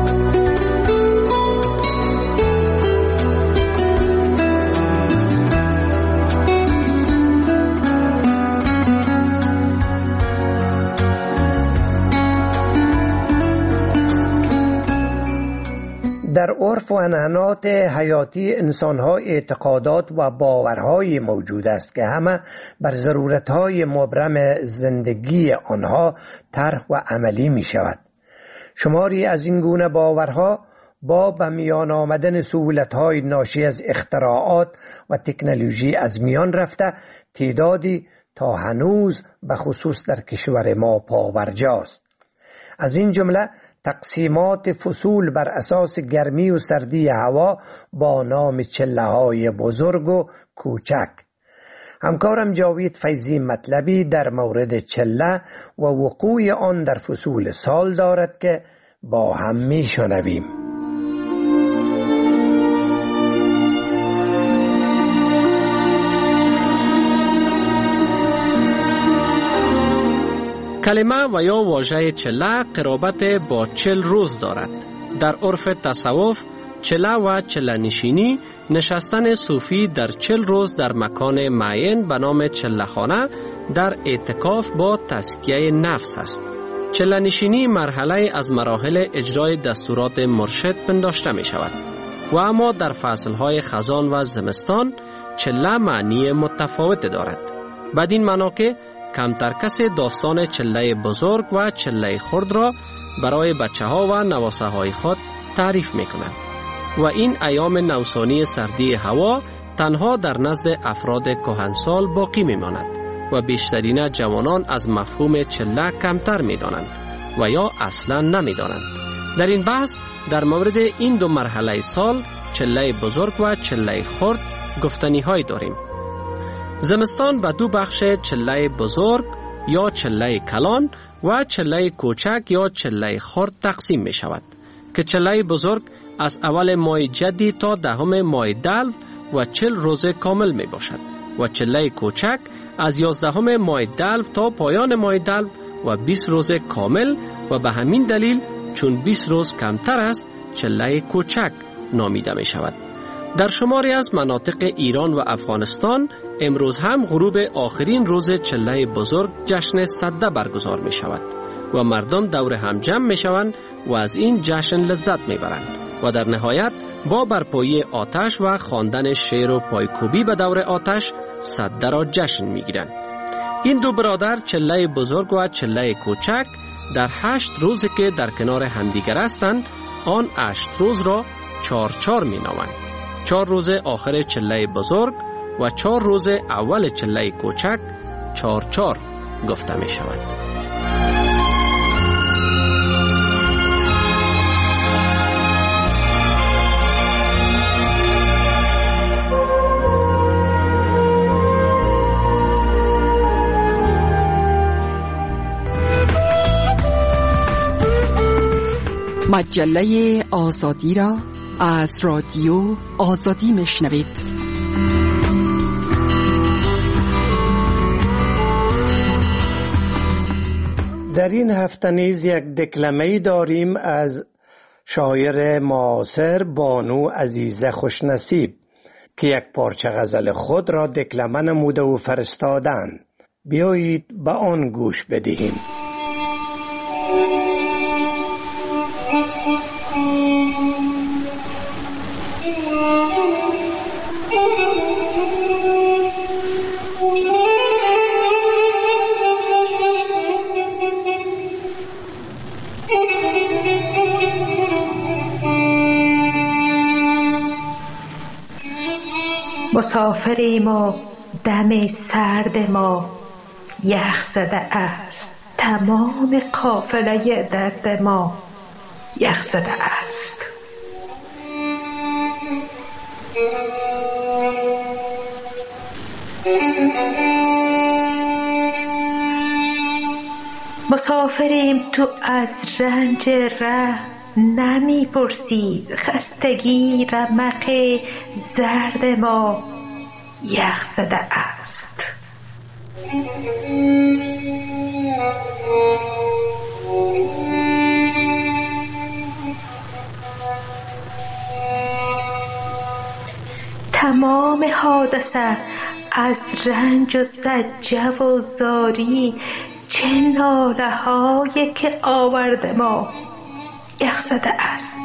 در عرف و عنعنات حیاتی انسان‌ها اعتقادات و باورهای موجود است که همه بر ضرورتهای مبرم زندگی آنها طرح و عملی می شود. شماری از این گونه باورها با به میان آمدن سهولت‌های ناشی از اختراعات و تکنولوژی از میان رفته، تعدادی تا هنوز به خصوص در کشور ما پابرجاست. از این جمله تقسیمات فصول بر اساس گرمی و سردی هوا با نام چله‌های بزرگ و کوچک. همکارم جاوید فیضی مطلبی در مورد چله و وقوع آن در فصول سال دارد که با هم میشنویم. کلمه و یا واژه چله قرابت با 40 روز دارد. در عرف تصوف چله و چله نشینی نشستن صوفی در 40 روز در مکان معین به نام چله‌خانه در اعتکاف با تزکیه نفس است. چله نشینی مرحله از مراحل اجرای دستورات مرشد پنداشته می شود و اما در فصلهای خزان و زمستان چله معنی متفاوت دارد. بدین معنا که کمتر کسی داستان چله بزرگ و چله خرد را برای بچه ها و نواسه های خود تعریف می کنند و این ایام نوسانی سردی هوا تنها در نزد افراد کهنسال باقی می ماند و بیشترین جوانان از مفهوم چله کمتر می دانند و یا اصلا نمی دانند. در این بحث در مورد این 2 مرحله سال، چله بزرگ و چله خرد، گفتنی های داریم. زمستان به 2 بخش چله بزرگ یا چله کلان و چله کوچک یا چله خرد تقسیم می شود که چله بزرگ از اول ماه جدی تا 10 ماه دلو و 40 روز کامل می باشد و چله کوچک از 11 ماه دلو تا پایان ماه دلو و 20 روز کامل و به همین دلیل چون 20 روز کمتر است چله کوچک نامیده می شود. در شماری از مناطق ایران و افغانستان امروز هم غروب آخرین روز چله بزرگ جشن سده برگزار می شود و مردم دور هم جمع می شوند و از این جشن لذت می برند و در نهایت با برپایی آتش و خواندن شعر و پایکوبی به دور آتش سده را جشن می گیرند. این 2 برادر چله بزرگ و چله کوچک در 8 روزی که در کنار همدیگر هستند آن 8 روز را 4-4 می نامند. 4 روز آخر چله بزرگ و 4 روز اول چله کوچک 4-4 گفته می شود. مجله آزادی را از رادیو آزادی میشنوید. در این هفته نیز یک دکلمه‌ای داریم از شاعر معاصر بانو عزیزه خوشنصیب که یک پارچه غزل خود را دکلمه نموده و فرستادند. بیایید به آن گوش بدهیم. مسافریم و دم سرد ما یخ زده است، تمام قافله درد ما یخ زده است. مسافریم تو از رنج ره نمی پرسید خستگی رمق زرد ما یخ زده است. تمام حادثه از رنج و زجه و زاری چه ناله هایی که آورد ما یخ زده است.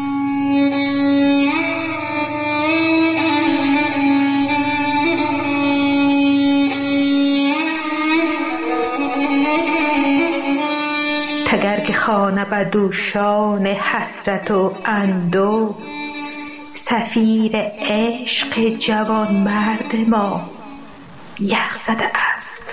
تگرگ خانه بدوشان حسرت و اندو سفیر عشق جوان مرد ما یخ زده است.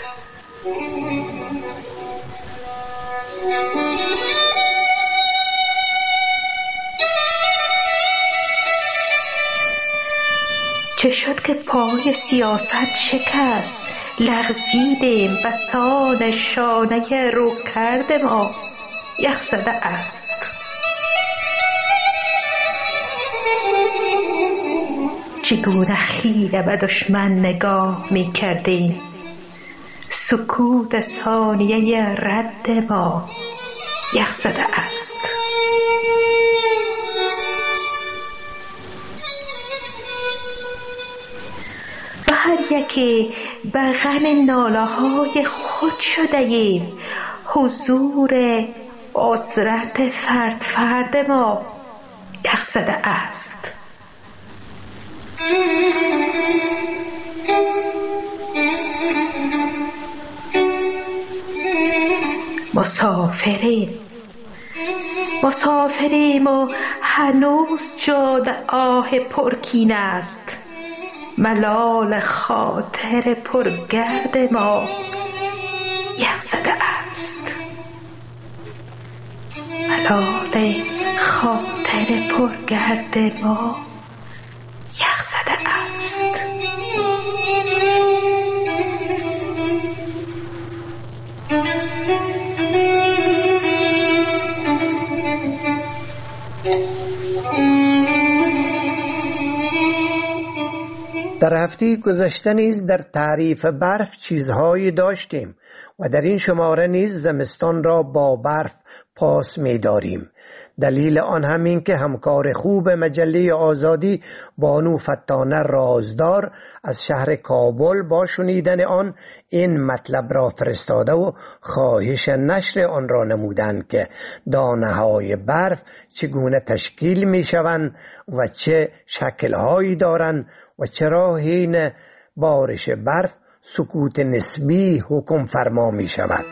چه شد که پای سیاست شکست؟ لغزیدیم بسان شانه رو کرد ما یخ زده است. چگونه خیره به دشمن نگاه می کردیم، سکوت ثانیه رد ما یخ زده است. و هر یکی به غم ناله های خود شده ایم، حضور عذرت فرد فرد ما یخ زده است. مسافریم و هنوز جاده آه پرکین است. ملال خاطر پرگرد ما یخ زده است. ملال خاطر پرگرد ما یخ زده است. در هفته گذشته نیز در تعریف برف چیزهایی داشتیم و در این شماره نیز زمستان را با برف پاس می داریم. دلیل آن همین که همکار خوب مجله آزادی بانو فتانه رازدار از شهر کابل با شنیدن آن این مطلب را فرستاده و خواهش نشر آن را نمودند که دانه‌های برف چگونه تشکیل می شوند و چه شکل‌هایی دارند و چرا حین بارش برف سکوت نسبی حکم فرما می شود.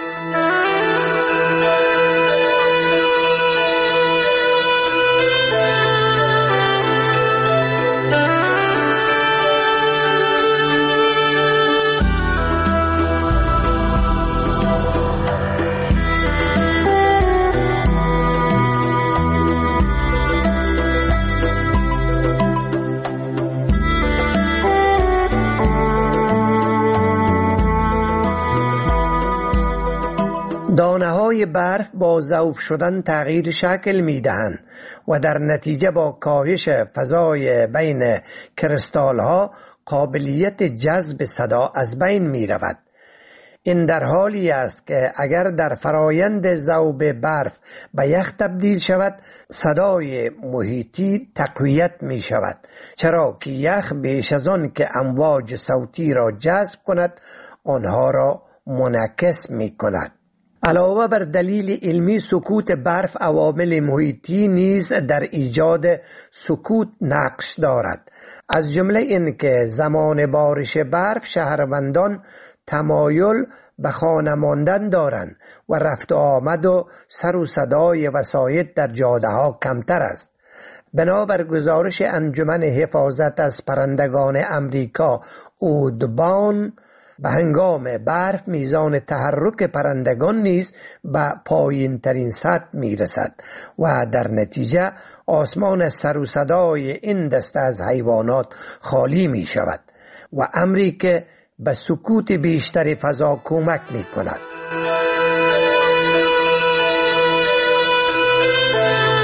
دانه‌های برف با ذوب شدن تغییر شکل می‌دهند و در نتیجه با کاهش فضای بین کریستال‌ها قابلیت جذب صدا از بین می‌رود. این در حالی است که اگر در فرایند ذوب برف به یخ تبدیل شود صدای محیطی تقویت می شود، چرا که یخ بیش از آن که امواج صوتی را جذب کند آنها را منعکس می کند. علاوه بر دلیل علمی سکوت برف عوامل محیطی نیز در ایجاد سکوت نقش دارد، از جمله این که زمان بارش برف شهروندان تمایل به خانه ماندن دارند و رفت و آمد و سر و صدای وسایط در جاده ها کمتر است. بنابر گزارش انجمن حفاظت از پرندگان امریکا اودبان، به هنگام برف میزان تحرک پرندگان نیز به پایین ترین سطح می رسد و در نتیجه آسمان از سر و صدای این دسته از حیوانات خالی می شود و امری که به سکوت بیشتر فضا کمک می کند.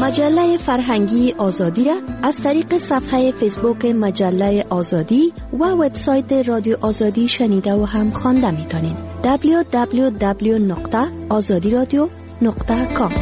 مجله فرهنگی آزادی را از طریق صفحه فیسبوک مجله آزادی و وبسایت رادیو آزادی شنیده و هم خوانده میتونین. www.azadiradio.com.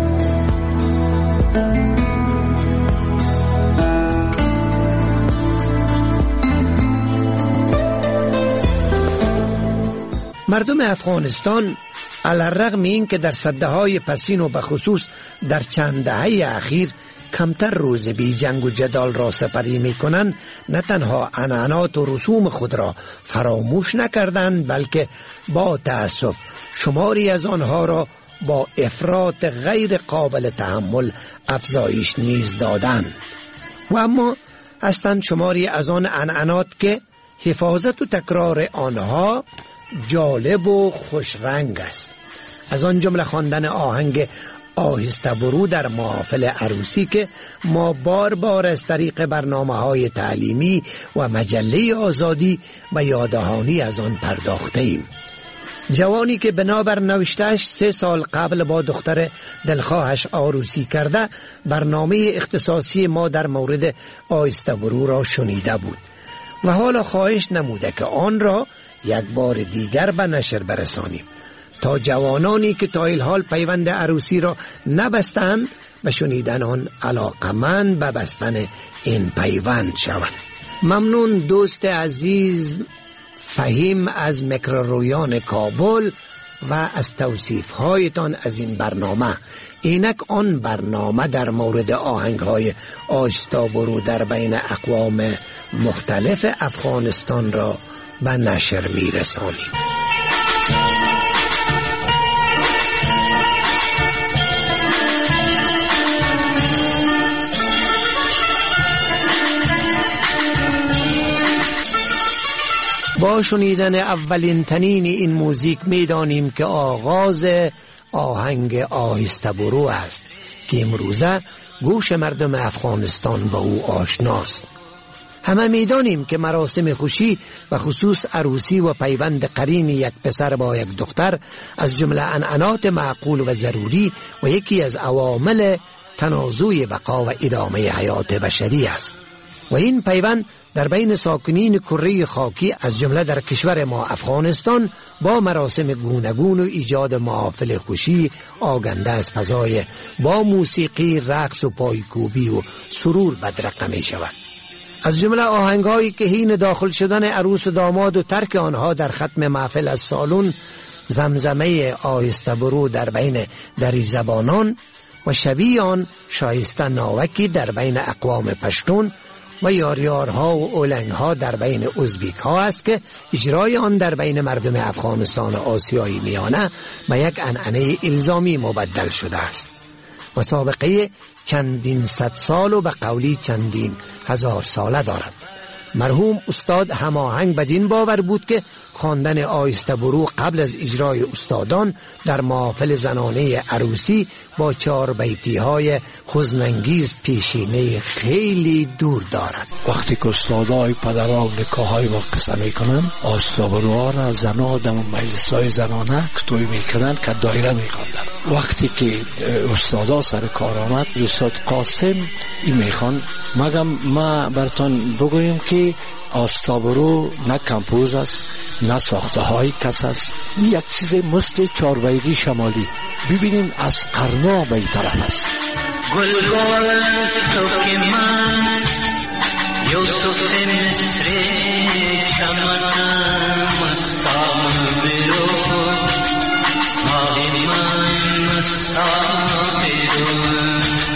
مردم افغانستان علی‌الرغم این که در سده‌های پسین و بخصوص در چند دهه اخیر کمتر روز بی جنگ و جدال را سپری می کنند، نه تنها عنعنات و رسوم خود را فراموش نکردند، بلکه با تأسف شماری از آنها را با افراط غیر قابل تحمل افزایش نیز دادند. و اما هستند شماری از آن عنعنات که حفاظت و تکرار آنها جالب و خوشرنگ است. از آن جمله خواندن آهنگ آهسته برو در محافل عروسی که ما بار بار از طریق برنامه‌های تعلیمی و مجله آزادی به یاددهانی از آن پرداخته ایم. جوانی که بنابر نوشته‌اش 3 سال قبل با دختر دلخواهش عروسی کرده، برنامه اختصاصی ما در مورد آهسته برو را شنیده بود و حالا خواهش نموده که آن را یک بار دیگر به نشر برسانیم تا جوانانی که تا الحال پیوند عروسی را نبستند به شنیدن آن علاقمند به بستن این پیوند شوند. ممنون دوست عزیز فهیم از میکرورویان کابل و از توصیف‌هایتان از این برنامه. اینک آن برنامه در مورد آهنگ‌های آهسته برو در بین اقوام مختلف افغانستان را به نشر می‌رسانیم. با شنیدن اولین تنین این موزیک می‌دانیم که آغاز آهنگ آهسته برو است که امروزه گوش مردم افغانستان با او آشناست. همه می‌دانیم که مراسم خوشی و خصوص عروسی و پیوند قرین یک پسر با یک دختر از جمله عنعنات معقول و ضروری و یکی از عوامل تنازع بقا و ادامه حیات بشری است. و این پیوند در بین ساکنین کره خاکی از جمله در کشور ما افغانستان با مراسم گوناگون و ایجاد محافل خوشی آگنده از فضای با موسیقی، رقص و پایکوبی و سرور بدرقه می شود. از جمله آهنگایی که حین داخل شدن عروس و داماد و ترک آنها در ختم محفل از سالن، زمزمه آهسته برو در بین دری زبانان و شبیه آن شایسته ناوکی در بین اقوام پشتون و یاریارها و اولنگها در بین ازبیک ها است که اجرای آن در بین مردم افغانستان و آسیای میانه به یک عنعنه الزامی مبدل شده است و سابقه چندین صد سال و به قولی چندین هزار ساله دارد. مرحوم استاد هماهنگ بدین باور بود که خواندن آهسته برو قبل از اجرای استادان در محافل زنانه عروسی با 4 بیتی های حزن‌انگیز پیشینه خیلی دور دارد. وقتی که استادای پدران نکاح های ما قصه میکنن، آهسته بروها را زنها در مجلس های زنانه کتوی میکنن که دایره میخواندن. وقتی که استادا سر کار آمد، استاد قاسم این میخوان، مگم ما براتون بگویم که آهسته برو نه کمپوز است نه ساخته های کس است، یک چیز مثل 4 بیتی شمالی. ببینین از قرنا به این طرف است. گلبال سوک من یوسف مصر چمنم مستان برو ماه من مستان برو.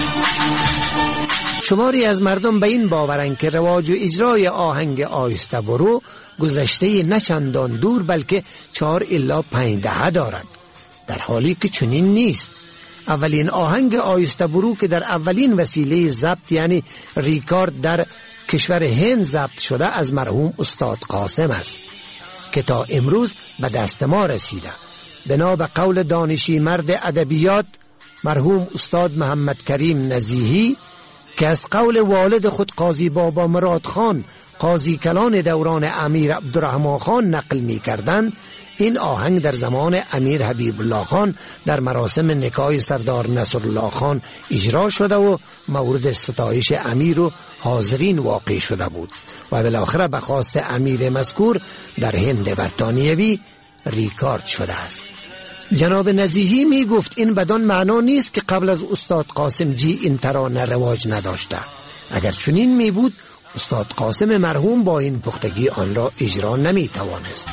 شماری از مردم به این باورند که رواج و اجرای آهنگ آهسته برو گذشته نه چندان دور بلکه 4 الی 5 دهه دارد، در حالی که چنین نیست. اولین آهنگ آهسته برو که در اولین وسیله ضبط یعنی ریکارد در کشور هند ضبط شده از مرحوم استاد قاسم است که تا امروز به دست ما رسیده. بنا به قول دانشی مرد ادبیات مرحوم استاد محمد کریم نزیهی که از قول والد خود قاضی بابا مراد خان قاضی کلان دوران امیر عبدالرحمن خان نقل می کردن، این آهنگ در زمان امیر حبیب الله خان در مراسم نکاح سردار نصرالله خان اجرا شده و مورد ستایش امیر و حاضرین واقع شده بود و بالاخره به خواست امیر مذکور در هند برطانیوی ریکارد شده است. جناب نزیهی می گفت این بدان معنا نیست که قبل از استاد قاسم جی این ترانه رواج نداشته. اگر چنین می بود استاد قاسم مرحوم با این پختگی آن را اجرا نمی توانست.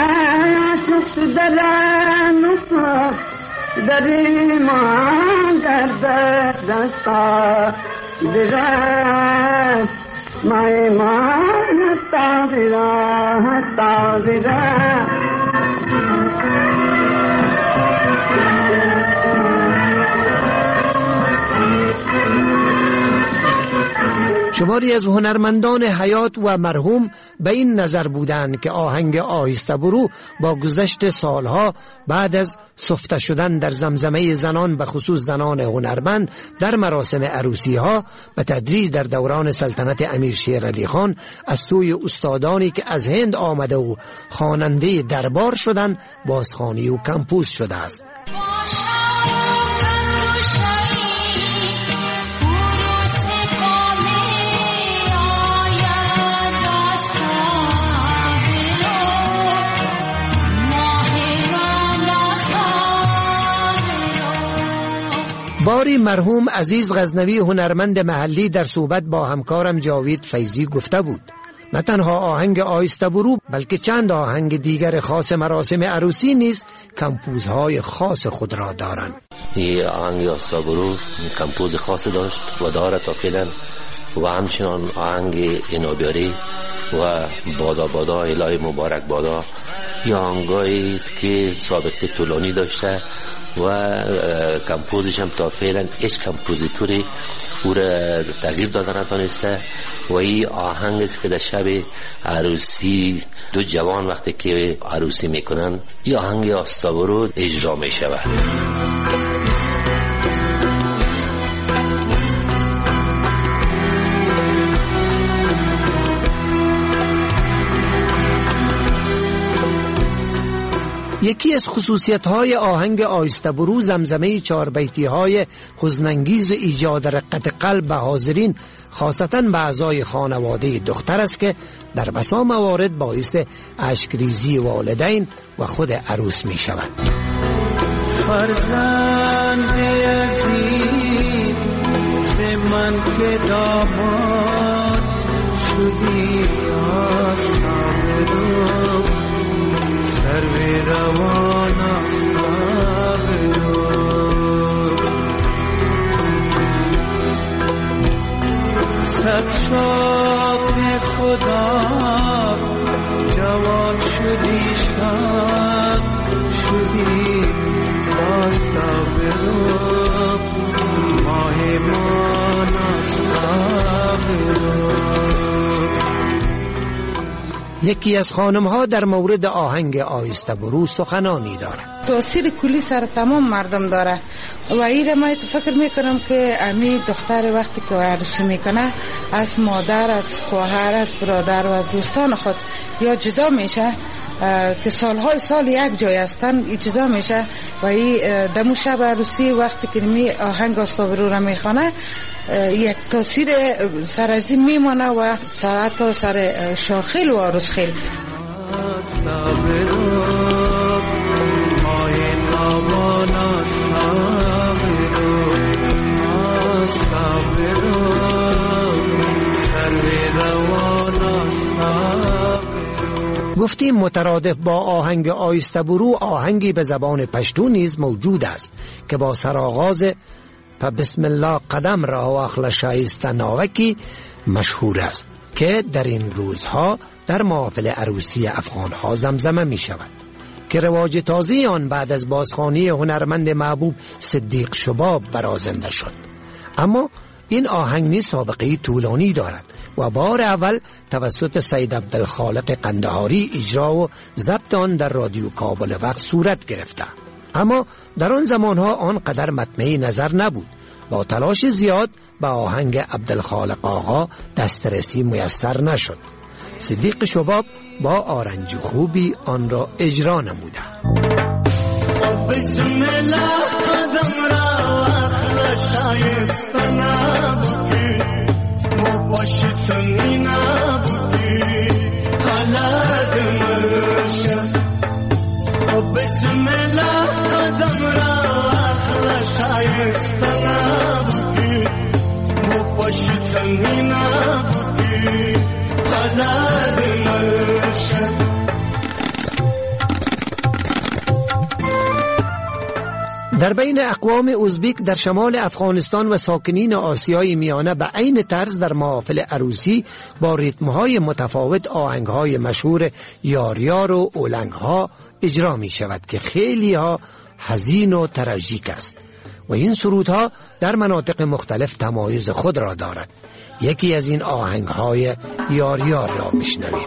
شماری از هنرمندان حیات و مرحوم به این نظر بودند که آهنگ آهسته برو با گذشت سالها بعد از سفته شدن در زمزمه زنان به خصوص زنان هنرمند در مراسم عروسی ها به تدریج در دوران سلطنت امیر شیر علی خان از سوی استادانی که از هند آمده و خواننده دربار شدند بازخوانی و کمپوز شده است. باری مرحوم عزیز غزنوی هنرمند محلی در صحبت با همکارم جاوید فیضی گفته بود نه تنها آهنگ آهسته برو بلکه چند آهنگ دیگر خاص مراسم عروسی نیز کمپوزهای خاص خود را دارند. این آهنگ آهسته برو کمپوز خاص داشت و دارد تا فعلا و همچنان آهنگ اینابیاری و بادا بادا الهی مبارک بادا یا آهنگایی است که سابقه طولانی داشته و کمپوزش هم تا فعلا هیچ کمپوزیتوری او را تغییر دادن نتونسته و این آهنگ است که در شب عروسی دو جوان وقتی که عروسی میکنن این آهنگ آهسته برو اجرا میشود. یکی از خصوصیت‌های آهنگ آهسته برو زمزمه 4 بیتی‌های حزن‌انگیز و ایجاد رقت قلب به حاضرین خاصتاً به اعضای خانواده دختر است که در بسا موارد باعث اشک‌ریزی والدین و خود عروس می‌شود. فرزند عزیز من که داماد شدی آستا برو سروی روان آستا برو صد شاق خدا جوان شدی شاد شدی آستا برو ماه مان آستا برو. یکی از خانم‌ها در مورد آهنگ آهسته برو سخنانی دارد. تأثیر کلی سر تمام مردم داره و این ما فکر میکنم که امی دختر وقتی که عروسی میکنه از مادر، از خواهر، از برادر و دوستان خود یا جدا میشه که سالهای سال یک جای هستن جدا میشه و این دمو شب عروسی وقتی که می آهنگ آهسته برو را میخونه یک تاثیر سر از این میمانه و حتی سر شاخیل و عروسخیل. گفتیم مترادف با آهنگ آهسته برو آهنگی به زبان پشتو نیز موجود است که با سرآغاز بسم الله قدم را و اخل شایسته ناوکی مشهور است که در این روزها در محافل عروسی افغانها زمزمه می شود که رواج تازه آن بعد از بازخوانی هنرمند محبوب صدیق شباب برازنده شد. اما این آهنگ نیز سابقه طولانی دارد و بار اول توسط سید عبدالخالق قندهاری اجرا و ضبط آن در رادیو کابل وقت صورت گرفته، اما در آن زمانها آنقدر مطمئن نظر نبود. با تلاش زیاد به آهنگ عبدالخالق آقا دسترسی میسر نشد. صدیق شباب با آرنج خوبی آن را اجرا نمودند. بسم الله قدم را اخلا شایسته نبودی مباشتنی نبودی حالت مرشد بسم الله قدم را اخلا شایسته نبودی مباشتنی نبودی حالت مرشد. در بین اقوام ازبک در شمال افغانستان و ساکنین آسیای میانه به عین طرز در محافل عروسی با ریتم‌های متفاوت آهنگ‌های مشهور یاریار و اولنگ‌ها اجرا می شود که خیلی ها حزین و تراژیک است و این سرودها در مناطق مختلف تمایز خود را دارد. یکی از این آهنگ‌های یاریار را میشنویم.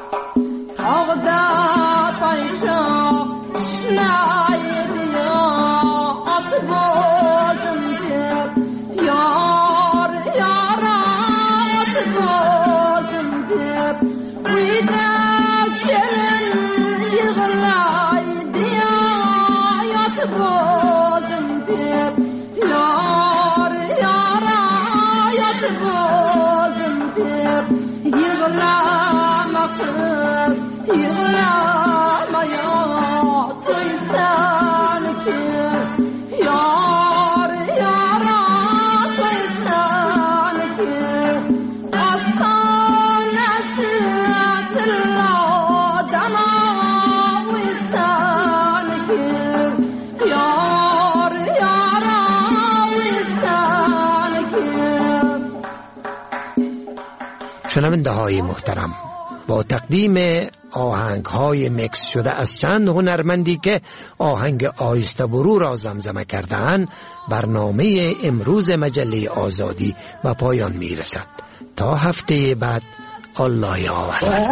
شنونده های محترم، با تقدیم آهنگ های مکس شده از چند هنرمندی که آهنگ آهسته برو را زمزمه کرده‌اند، برنامه امروز مجله آزادی به پایان می رسد. تا هفته بعد، الله یاور.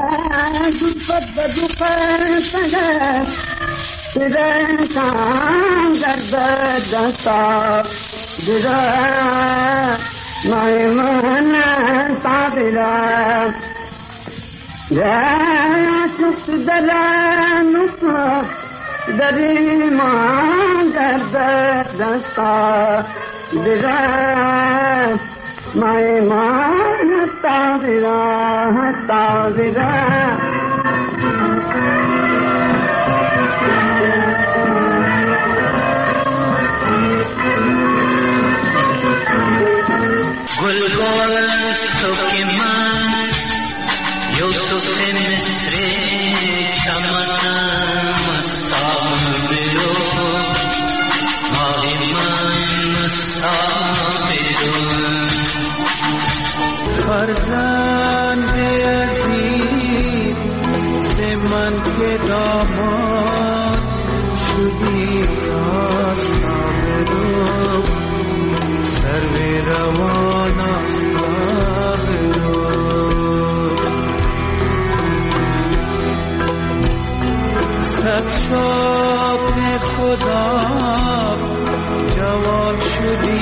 فرزند عزیز من که داماد شدی آسمان رو سر روان آسمان رو صد شاپ خدا جوان شدی